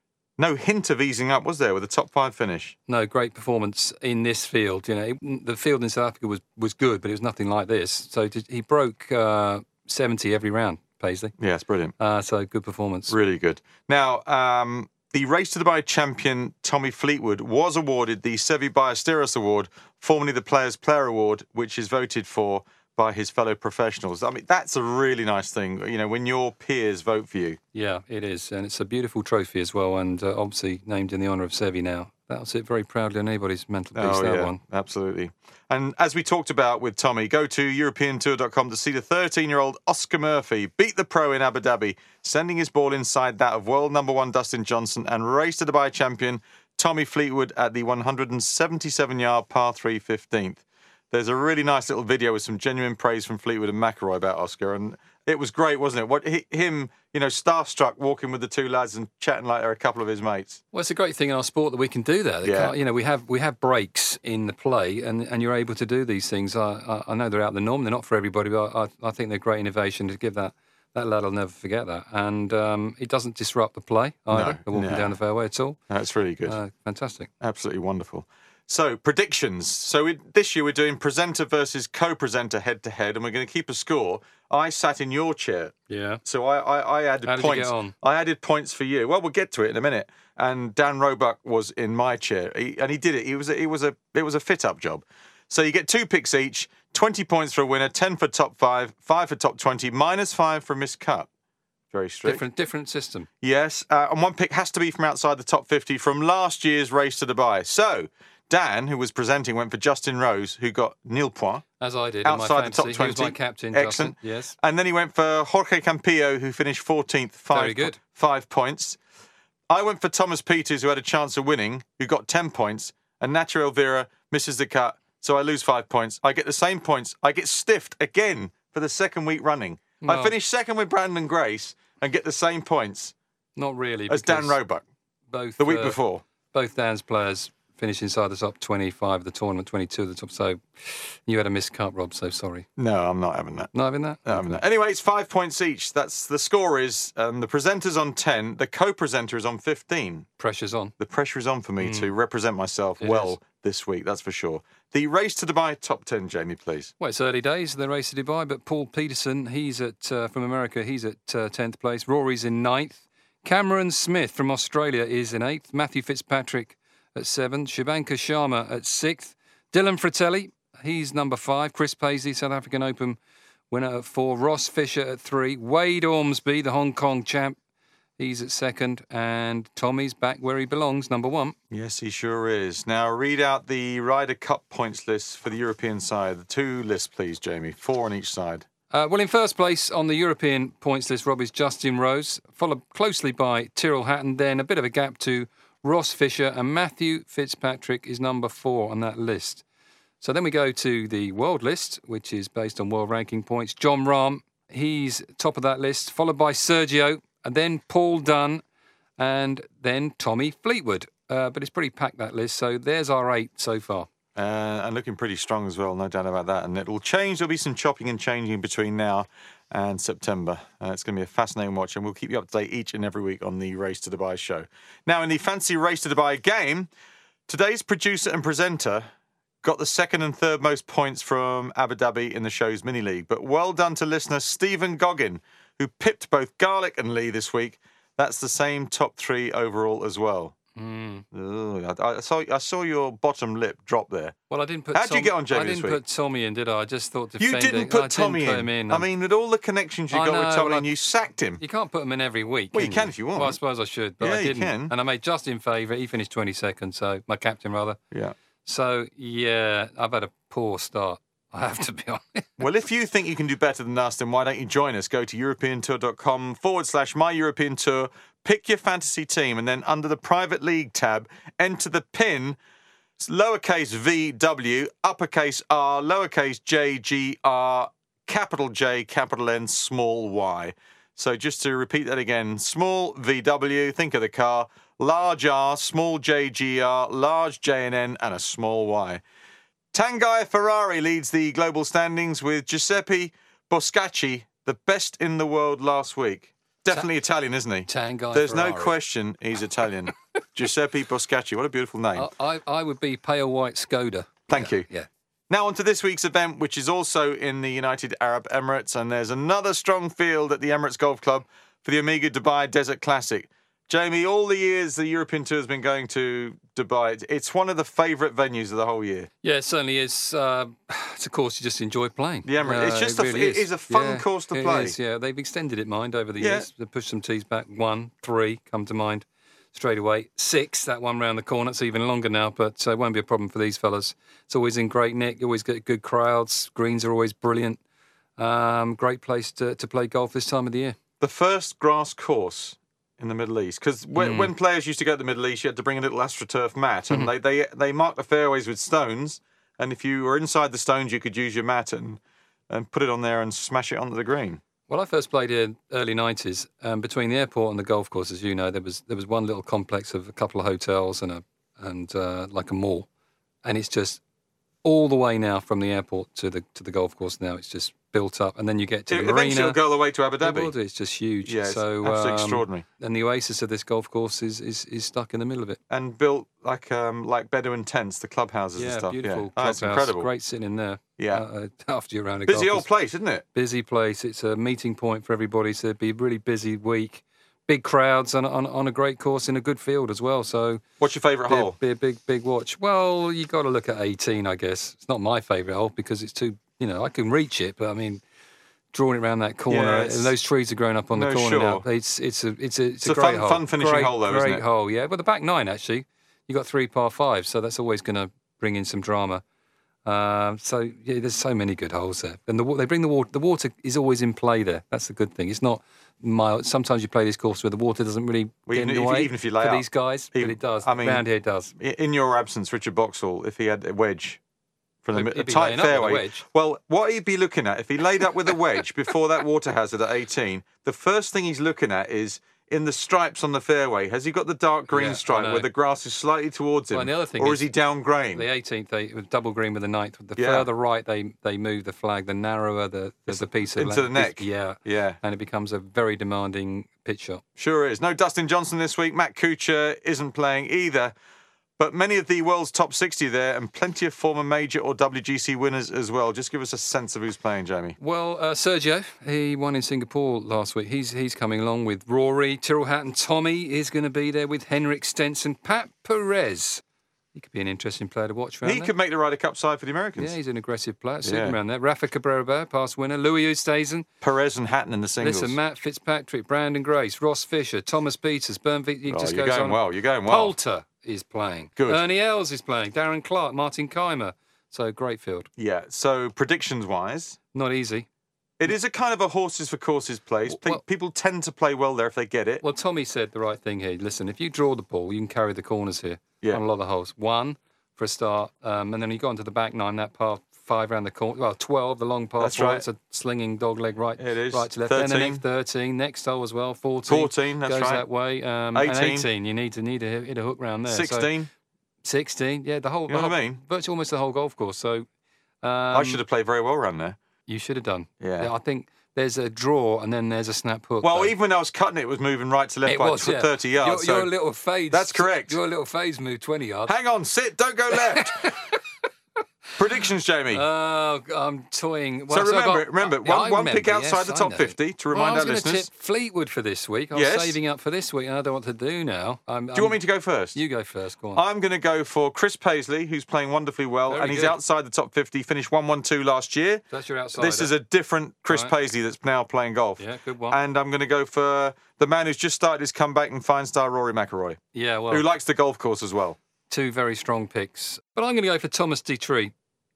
No hint of easing up, was there, with a top five finish? No, great performance in this field. You know, it, the field in South Africa was, was good, but it was nothing like this. So to, he broke uh, seventy every round, Paisley. Yeah, it's brilliant. Uh, so good performance. Really good. Now, um, the Race to Dubai champion, Tommy Fleetwood, was awarded the Sevi Ballesteros Award, formerly the Players' Player Award, which is voted for by his fellow professionals. I mean, that's a really nice thing, you know, when your peers vote for you. Yeah, it is. And it's a beautiful trophy as well, and uh, obviously named in the honour of Sevi now. That'll sit very proudly on anybody's mental piece, oh, that yeah, one. Absolutely. And as we talked about with Tommy, go to European Tour dot com to see the thirteen-year-old Oscar Murphy beat the pro in Abu Dhabi, sending his ball inside that of world number one Dustin Johnson and Race to Dubai champion Tommy Fleetwood at the one hundred seventy-seven yard par three fifteenth. There's a really nice little video with some genuine praise from Fleetwood and McIlroy about Oscar, and it was great, wasn't it? What he, him, you know, starstruck, walking with the two lads and chatting like they're a couple of his mates. Well, it's a great thing in our sport that we can do that. They Yeah. can't- You know, we have we have breaks in the play, and, and you're able to do these things. I, I, I know they're out of the norm; they're not for everybody, but I, I think they're great innovation to give that. That lad will never forget that, and um, it doesn't disrupt the play either. No, the walking no. down the fairway at all. That's really good. Uh, fantastic. Absolutely wonderful. So, predictions. So, we, this year we're doing presenter versus co-presenter head-to-head, and we're going to keep a score. I sat in your chair. Yeah. So, I, I, I added How did you points. get on? I added points for you. Well, we'll get to it in a minute. And Dan Roebuck was in my chair, he, and he did it. He was a, it was a it was a fit-up job. So, you get two picks each, twenty points for a winner, ten for top five, five for top twenty, minus five for a missed cut. Very strict. Different, different system. Yes, uh, and one pick has to be from outside the top fifty from last year's Race to Dubai. So, Dan, who was presenting, went for Justin Rose, who got nil points. As I did outside in my the top fantasy. twenty. He was my captain, Excellent. Justin. Yes. And then he went for Jorge Campillo, who finished fourteenth, five, Very good. five points. I went for Thomas Peters, who had a chance of winning, who got ten points. And Nacho Elvira misses the cut, so I lose five points. I get the same points. I get stiffed again for the second week running. I Well- finish second with Brandon Grace and get the same points Not really. as Dan because Roebuck Both the week uh, before. Both Dan's players finished inside the top twenty-five of the tournament, twenty-two of the top. So you had a missed cut, Rob. So sorry. No, I'm not having that. Not having that? Not having that. Anyway, it's five points each. That's the score is um, the presenter's on ten, the co-presenter is on fifteen. Pressure's on. The pressure is on for me to represent myself It well is. this week, that's for sure. The Race to Dubai top ten, Jamie, please. Well, it's early days, the Race to Dubai, but Paul Peterson, he's at uh, from America, he's at uh, tenth place. Rory's in ninth. Cameron Smith from Australia is in eighth. Matthew Fitzpatrick at seventh. Shivanka Sharma at sixth. Dylan Fratelli, he's number five. Chris Paisley, South African Open winner at four. Ross Fisher at three. Wade Ormsby, the Hong Kong champ, he's at second. And Tommy's back where he belongs, number one. Yes, he sure is. Now, read out the Ryder Cup points list for the European side. The two lists, please, Jamie. Four on each side. Uh, well, in first place on the European points list, Rob, is Justin Rose, followed closely by Tyrrell Hatton, then a bit of a gap to Ross Fisher, and Matthew Fitzpatrick is number four on that list. So then we go to the world list, which is based on world ranking points. John Rahm, he's top of that list, followed by Sergio, and then Paul Dunn, and then Tommy Fleetwood. Uh, but it's pretty packed, that list, so there's our eight so far. Uh, and looking pretty strong as well, no doubt about that. And it'll change. There'll be some chopping and changing between now and September. Uh, it's going to be a fascinating watch, and we'll keep you up to date each and every week on the Race to Dubai show. Now, in the fancy Race to Dubai game, today's producer and presenter got the second and third most points from Abu Dhabi in the show's mini-league. But well done to listener Stephen Goggin, who pipped both Garlick and Lee this week. That's the same top three overall as well. Mm. Ugh, I, I saw I saw your bottom lip drop there. Well, I didn't put. How'd you Tom, get on, Jamie, I this didn't week? put Tommy in, did I? I just thought You defending. didn't put I Tommy didn't in. Put him in. I mean, with all the connections you I got know, with Tommy, well, and you sacked him. You can't put them in every week. Well, can you can if you want. Well, I suppose I should, but Yeah, I you didn't. can. And I made Justin favourite. He finished twenty-second, so my captain rather. Yeah. So yeah, I've had a poor start I have to be honest. Well, if you think you can do better than us, then why don't you join us? Go to europeantour.com forward slash my European Tour, pick your fantasy team, and then under the private league tab, enter the pin, lowercase V W, uppercase R, lowercase J G R, capital J, capital N, small y. So just to repeat that again, small V W, think of the car, large R, small J G R, large J and N, and a small y. Tanguy Ferrari leads the global standings with Giuseppe Boscacci, the best in the world last week. Definitely Ta- Italian, isn't he? Tanguy There's Ferrari. no question he's Italian. Giuseppe Boscacci, what a beautiful name. I, I, I would be pale white Skoda. Thank yeah, you. Yeah. Now on to this week's event, which is also in the United Arab Emirates, and there's another strong field at the Emirates Golf Club for the Omega Dubai Desert Classic. Jamie, all the years the European Tour has been going to Dubai, it's one of the favourite venues of the whole year. Yeah, it certainly is. Uh, it's a course you just enjoy playing. The Emirates, Uh, it's just it a, really it is a fun Yeah, course to it play. is, yeah, they've extended it, mind, over the Yeah. years. They pushed some tees back. One, three come to mind straight away. Six, that one round the corner. It's even longer now, but uh, it won't be a problem for these fellas. It's always in great nick. You always get good crowds. Greens are always brilliant. Um, great place to, to play golf this time of the year. The first grass course in the Middle East, because when, Mm. when players used to go to the Middle East, you had to bring a little AstroTurf mat, and Mhm. they, they they marked the fairways with stones, and if you were inside the stones, you could use your mat and, and put it on there and smash it onto the green. Well, I first played here early nineties. Um, between the airport and the golf course, as you know, there was there was one little complex of a couple of hotels and a and uh, like a mall, and it's just all the way now from the airport to the to the golf course. Now it's just built up, and then you get to It- the eventually marina. it'll go all the way to Abu It will Dhabi. do, It's just huge. Yeah, it's so absolutely um, extraordinary. And the oasis of this golf course is is, is stuck in the middle of it. And built like um, like Bedouin tents, the clubhouses and Yeah, stuff. beautiful. Yeah, oh, it's clubhouse, incredible. Great sitting in there. Yeah. uh, uh, after you're around a Busy golf old course. place, isn't it? Busy place. It's a meeting point for everybody. So it'd be a really busy week. Big crowds on, on on a great course in a good field as well. So what's your favourite be a, hole? Be a big big watch. Well, you got to look at eighteen, I guess. It's not my favourite hole because it's too. You know, I can reach it, but I mean, drawing it around that corner, Yeah, it's- and those trees are growing up on the No, corner now. sure. It's it's a it's a it's, It's a a great fun- hole. fun finishing great, hole though, great isn't it? hole. Yeah, well, the back nine actually, you got three par fives, so that's always going to bring in some drama. Um, so yeah, there's so many good holes there, and the, wa- they bring the water. The water is always in play there. That's the good thing. It's not mild. Sometimes you play this course where the water doesn't really Well, get even in the if- way even if you lay for up, these guys, he- but it does. I mean, Round here it does. I- In your absence, Richard Boxall, if he had a wedge from the He'd- mid- a he'd be tight laying up with a fairway, wedge. well, what he'd be looking at if he laid up with a wedge before that water hazard at eighteen, the first thing he's looking at is in the stripes on the fairway. Has he got the dark green Yeah, I stripe know. where the grass is slightly towards him, Well, and the other thing or is is he down grain? The eighteenth, they with double green with the ninth. The Yeah. further right they they move the flag, the narrower the the, the piece of into land- the neck. Yeah, Yeah. and it becomes a very demanding pitch shot. Sure is. No Dustin Johnson this week. Matt Kuchar isn't playing either. But many of the world's top sixty there, and plenty of former major or W G C winners as well. Just give us a sense of who's playing, Jamie. Well, uh, Sergio, he won in Singapore last week. He's he's coming along with Rory, Tyrrell Hatton, Tommy is going to be there with Henrik Stenson, Pat Perez. He could be an interesting player to watch around He there. could make the Ryder Cup side for the Americans. Yeah, he's an aggressive player. See Yeah. him around there. Rafa Cabrera, past winner. Louis Oosthuizen. Perez and Hatton in the singles. Listen, Matt Fitzpatrick, Brandon Grace, Ross Fisher, Thomas Peters, Bern Vic. It Oh, just you're goes going on. well. You're going well. Poulter is playing. Good. Ernie Els is playing. Darren Clark, Martin Keimer. So great field. Yeah. So predictions-wise, Not easy. it is a kind of a horses for courses place. Pe- Well- People tend to play well there if they get it. Well, Tommy said the right thing here. Listen, if you draw the ball, you can carry the corners here Yeah. on a lot of the holes. One for a start, um, and then you go into the back nine, that par five around the corner. Well, twelve, the long par That's four. right. It's a slinging dog leg right, It is. right to left. Then the thirteen. next thirteen, next hole as well. Fourteen. fourteen, that's goes right. that way. Um, and eighteen. eighteen. You need to need to hit a hook round there. So- sixteen. sixteen. Yeah, the whole. You know the what I whole- mean? Virtually almost the whole golf course. So. Um, I should have played very well around there. You should have done. Yeah. I think there's a draw and then there's a snap hook. Well, though. even when I was cutting it, it was moving right to left It by was, tw- yeah. thirty yards. Your, so- your little fades. That's correct. Your little fades moved twenty yards. Hang on, sit, don't go left. Predictions, Jamie. Oh, I'm toying. So I've remember- got- remember, Yeah, one- I one pick remember, outside yes, the I top know. fifty to Well, remind I was our gonna listeners. tip Fleetwood for this week. I was Yes. saving up for this week, and I don't know what to do now. I'm, Do you want me to go first? You go first. Go on. I'm going to go for Chris Paisley, who's playing wonderfully well, Very and he's good. outside the top fifty. Finished one one two last year. That's your outside. This is a different Chris Right. Paisley that's now playing golf. Yeah, good one. And I'm going to go for the man who's just started his comeback in fine style, Rory McIlroy, yeah, well, who likes the golf course as well. two very strong picks. But I'm going to go for Thomas Dietrich.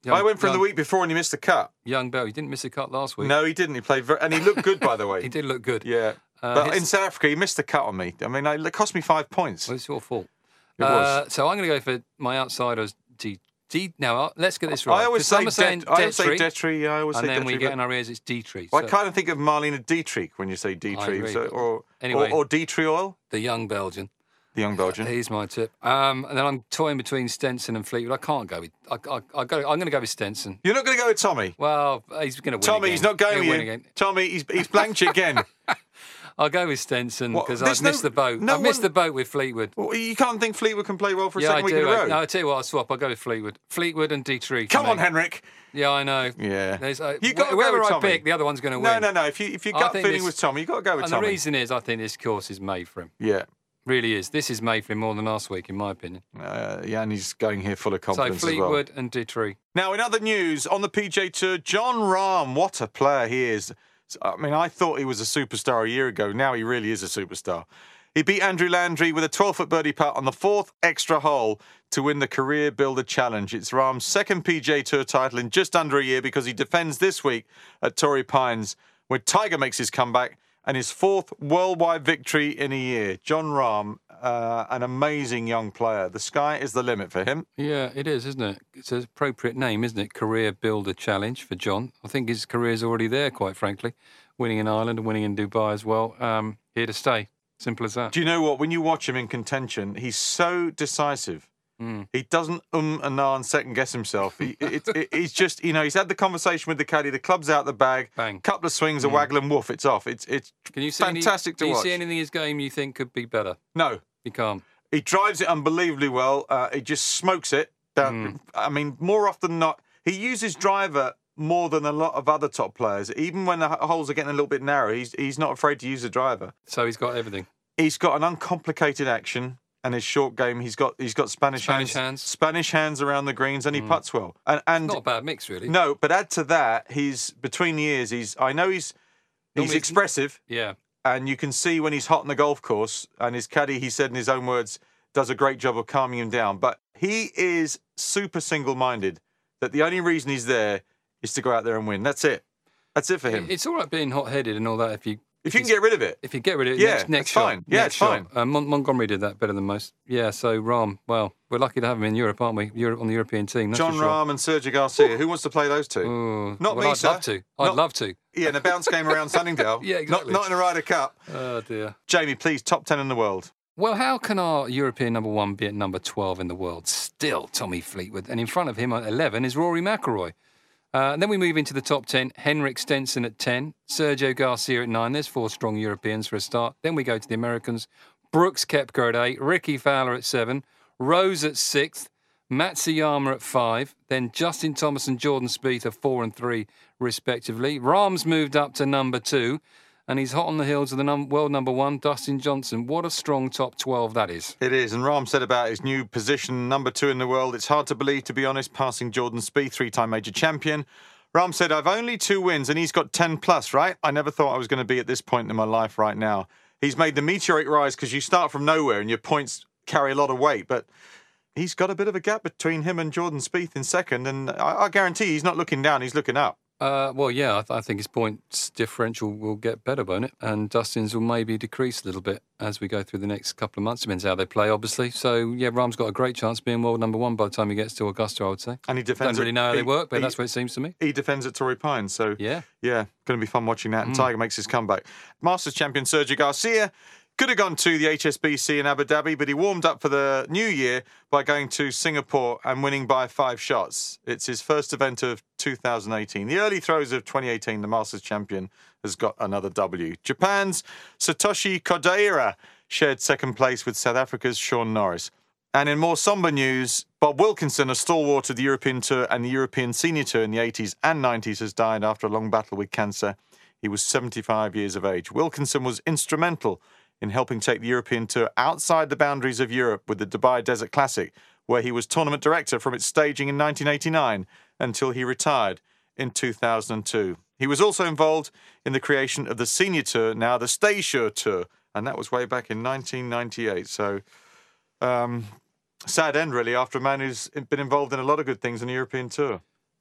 Young, I went from young, the week before and he missed the cut. Young Bell, he didn't miss a cut last week. No, he didn't. He played very, and he looked good, by the way. He did look good. Yeah. Uh, but his- in South Africa, he missed the cut on me. I mean, it cost me five points. Well, it's your fault. It Uh, was. so I'm going to go for my outsiders. D. D. Now uh, let's get this right. I always 'Cause say, some are saying Det- I always say Detry, Detry. Yeah, I always and say then we Detry, get but- in our ears it's Detry. Well, So I kind of think of Marlena Dietrich when you say I Dietrich. agree, So, but or, anyway. or, or Dietrich oil, the young Belgian. the young Belgian. Here's my tip. Um, and then I'm toying between Stenson and Fleetwood. I can't go with. I, I, I go, I'm going to go with Stenson. You're not going to go with Tommy? Well, he's going to win. Tommy, again. he's not going He'll with win you. again. Tommy, he's, he's blanked you again. I'll go with Stenson What? because There's I've no- missed the boat. no I've missed one- the boat with Fleetwood. Well, you can't think Fleetwood can play well for a Yeah, second I week do. in a row. I, no, I tell you what, I'll swap. I'll go with Fleetwood. Fleetwood and Dietrich. Come for on, me. Henrik. Yeah, I know. Yeah. There's, uh, You gotta go whoever with I Tommy. pick, the other one's going to No, win. no, no. If you if your I gut think feeling this- was Tommy, you got to go with And Tommy. the reason is, I think this course is made for him. Yeah. Really is. This is made for him more than last week, in my opinion. Uh, yeah, and he's going here full of So confidence as well. Fleetwood and Dietrich. Now, in other news, on the P G A Tour, Jon Rahm, what a player he is. I mean, I thought he was a superstar a year ago. Now he really is a superstar. He beat Andrew Landry with a twelve-foot birdie putt on the fourth extra hole to win the Career Builder Challenge. It's Rahm's second P G A Tour title in just under a year because he defends this week at Torrey Pines, where Tiger makes his comeback, and his fourth worldwide victory in a year. Jon Rahm, uh, an amazing young player. The sky is the limit for him. Yeah, it is, isn't it? It's an appropriate name, isn't it? Career Builder Challenge for John. I think his career's already there, quite frankly. Winning in Ireland and winning in Dubai as well. Um, here to stay. Simple as that. Do you know what? When you watch him in contention, he's so decisive. Mm. He doesn't um and ah and second guess himself. He, it, it, he's just, you know, he's had the conversation with the caddy. The club's out the bag. Bang. Couple of swings, a waggle and woof. It's off. It's it's Can you see fantastic any, to do you watch. see anything in his game you think could be better? No, You can't. he drives it unbelievably well. Uh, he just smokes it down. I mean, more often than not, he uses driver more than a lot of other top players. Even when the h- holes are getting a little bit narrow, he's he's not afraid to use the driver. So he's got everything. He's got an uncomplicated action, and his short game. He's got he's got Spanish, Spanish hands, hands. Spanish hands around the greens, and he putts well. And and Not a bad mix, really. no, but add to that, he's between the ears. He's I know he's he's Normally- expressive, Yeah. and you can see when he's hot on the golf course. And his caddy, he said in his own words, does a great job of calming him down. But he is super single-minded. That the only reason he's there is to go out there and win. That's it. That's it for him. It's all right being hot-headed and all that if you If you can get rid of it. if you get rid of it. Yeah, next, next it's shot, fine. Yeah, next it's shot. fine. Uh, Mon- Montgomery did that better than most. Yeah. So Rahm, well, we're lucky to have him in Europe, aren't we? Europe on the European team. That's John for sure. Rahm and Sergio Garcia. Who wants to play those two? Ooh. Not well, me, I'd sir. love to. I'd Not- love to. Yeah, in a bounce game around Sunningdale. Yeah, exactly. Not, not in a Ryder Cup. Oh dear. Jamie, please, top ten in the world. Well, how can our European number one be at number twelve in the world? Still Tommy Fleetwood. And in front of him at eleven is Rory McIlroy. Uh, and then we move into the top ten. Henrik Stenson at ten. Sergio Garcia at nine. There's four strong Europeans for a start. Then we go to the Americans. Brooks Koepka at eight. Ricky Fowler at seven. Rose at sixth. Matsuyama at five. Then Justin Thomas and Jordan Spieth are four and three, respectively. Rahm's moved up to number two. And he's hot on the heels of the num- world number one, Dustin Johnson. What a strong top twelve that is. It is, and Rahm said about his new position, number two in the world, it's hard to believe, to be honest, passing Jordan Spieth, three-time major champion. Rahm said, I've only two wins, and he's got ten plus, right? I never thought I was going to be at this point in my life right now. He's made the meteoric rise because you start from nowhere and your points carry a lot of weight, but he's got a bit of a gap between him and Jordan Spieth in second, and I, I guarantee he's not looking down, he's looking up. Uh, well, yeah, I, th- I think his points differential will get better, won't it? And Dustin's will maybe decrease a little bit as we go through the next couple of months. Depends how they play, obviously. So, yeah, Rahm's got a great chance of being world number one by the time he gets to Augusta, I would say. And he defends Don't really it- know how he- they work, but he- that's what it seems to me. He defends at Torrey Pines, so Yeah. yeah, going to be fun watching that. And Tiger makes his comeback. Masters champion Sergio Garcia could have gone to the H S B C in Abu Dhabi, but he warmed up for the new year by going to Singapore and winning by five shots. It's his first event of two thousand eighteen. The early throws of twenty eighteen, the Masters champion has got another W. Japan's Satoshi Kodaira shared second place with South Africa's Sean Norris. And in more somber news, Bob Wilkinson, a stalwart of the European Tour and the European Senior Tour in the eighties and nineties, has died after a long battle with cancer. He was seventy-five years of age. Wilkinson was instrumental in helping take the European Tour outside the boundaries of Europe with the Dubai Desert Classic, where he was tournament director from its staging in nineteen eighty-nine until he retired in two thousand two. He was also involved in the creation of the Senior Tour, now the Staysure Tour, and that was way back in nineteen ninety-eight. So, um, sad end, really, after a man who's been involved in a lot of good things in the European Tour.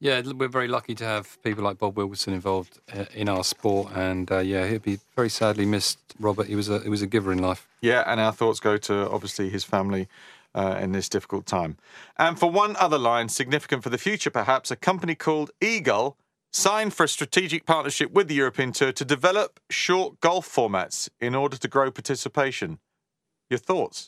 Yeah, we're very lucky to have people like Bob Wilkinson involved uh, in our sport, and uh, yeah, he'll be very sadly missed. Robert, he was a he was a giver in life. Yeah, and our thoughts go to obviously his family uh, in this difficult time. And for one other line, significant for the future perhaps, a company called Eagle signed for a strategic partnership with the European Tour to develop short golf formats in order to grow participation. Your thoughts?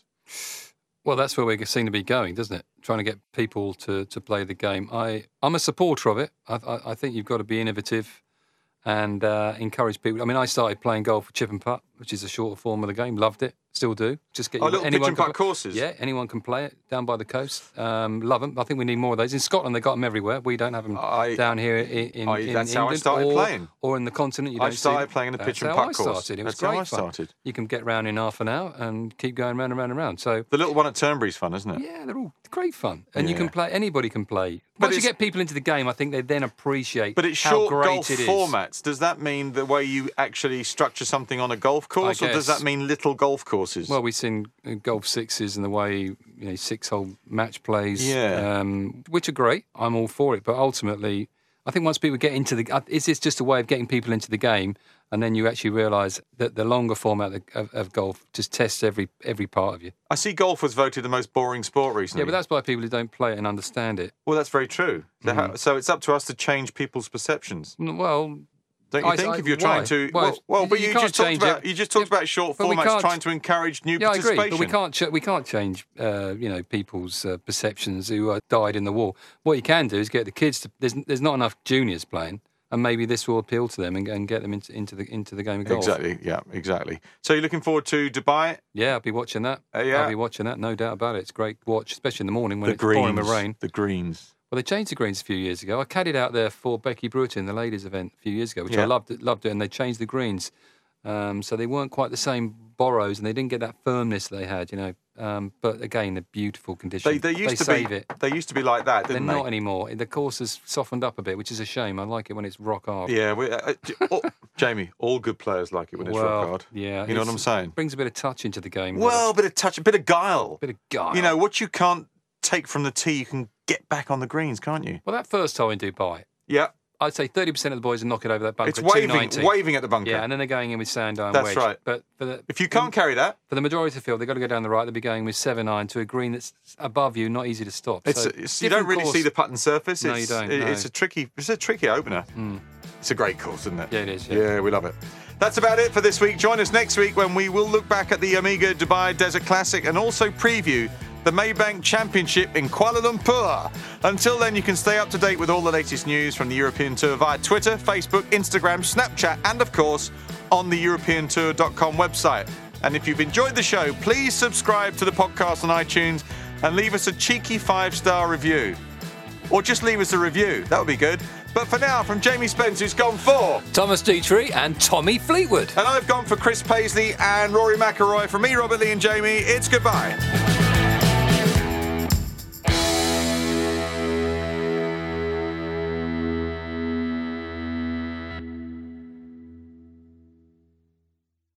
Well, that's where we seem to be going, doesn't it? Trying to get people to, to play the game. I, I'm a supporter of it. I, I, I think you've got to be innovative and uh, encourage people. I mean, I started playing golf with chip and putt, which is a shorter form of the game. Loved it. Still do. Just get oh, you, little anyone pitch and putt can, courses. Yeah, anyone can play it down by the coast. Um, love them. I think we need more of those. In Scotland, they got them everywhere. We don't have them I, I, down here in, in, I, in that's England how I started or, playing. Or in the continent. You I don't started see playing in the pitch that's and how putt I course. Started. It was that's great how I fun. started. You can get round in half an hour and keep going round and round and round. So the little one at Turnberry's fun, isn't it? Yeah, they're all great fun, and yeah. you can play. Anybody can play. But Once you get people into the game, I think they then appreciate. But it's how short great golf it is. formats. Does that mean the way you actually structure something on a golf course, or does that mean little golf courses? Well, we've seen golf sixes and the way you know six-hole match plays, yeah. um, which are great. I'm all for it, but ultimately, I think once people get into the, is this just a way of getting people into the game, and then you actually realise that the longer format of, of golf just tests every every part of you. I see golf was voted the most boring sport recently. Yeah, but that's by people who don't play it and understand it. Well, that's very true. So, Mm. how, so it's up to us to change people's perceptions. Well. Don't you I, think I, if you're why? trying to well, well, well but you, you, can't just talked change about it. you just talked yeah, about short but formats trying to encourage new yeah, participation. I agree, but we can't ch- we can't change uh, you know people's uh, perceptions who uh, died in the war. What you can do is get the kids to. There's there's not enough juniors playing, and maybe this will appeal to them and, and get them into, into the into the game of golf. Exactly. Yeah. Exactly. So you're looking forward to Dubai? Yeah, I'll be watching that. Uh, yeah. I'll be watching that. No doubt about it. It's a great watch, especially in the morning when the it's greens, pouring with rain. The greens. Well, they changed the greens a few years ago. I caddied out there for Becky Bruton in the ladies' event a few years ago, which yeah. I loved. It, loved it, and they changed the greens. Um, so they weren't quite the same borrows, and they didn't get that firmness they had, you know. Um, but again, the beautiful condition. They, they used they to save be. it. They used to be like that, They're didn't they? not anymore. The course has softened up a bit, which is a shame. I like it when it's rock hard. Yeah, we, uh, oh, Jamie. All good players like it when it's well, rock hard. Yeah, you know what I'm saying. Brings a bit of touch into the game. Well, a bit of touch, a bit of guile. A bit of guile. You know what you can't take from the tee, you can get back on the greens, can't you? Well, that first hole in Dubai. Yeah. I'd say thirty percent of the boys are knocking over that bunker. It's at waving, two ninety. waving at the bunker. Yeah, and then they're going in with sand iron That's wedge. right. But for the, if you can't carry that, for the majority of the field, they've got to go down the right. They'll be going with seven iron to a green that's above you, not easy to stop. It's, so a, it's you don't really course. see the putt surface. No, it's, you don't. It, no. It's a tricky. It's a tricky opener. Mm. It's a great course, isn't it? Yeah, it is. Yeah. yeah, we love it. That's about it for this week. Join us next week when we will look back at the Omega Dubai Desert Classic and also preview the Maybank Championship in Kuala Lumpur. Until then, you can stay up to date with all the latest news from the European Tour via Twitter, Facebook, Instagram, Snapchat, and of course, on the European Tour dot com website. And if you've enjoyed the show, please subscribe to the podcast on iTunes and leave us a cheeky five-star review. Or just leave us a review. That would be good. But for now, from Jamie Spence, who's gone for Thomas Dietrich and Tommy Fleetwood. And I've gone for Chris Paisley and Rory McIlroy. From me, Robert Lee and Jamie, it's goodbye.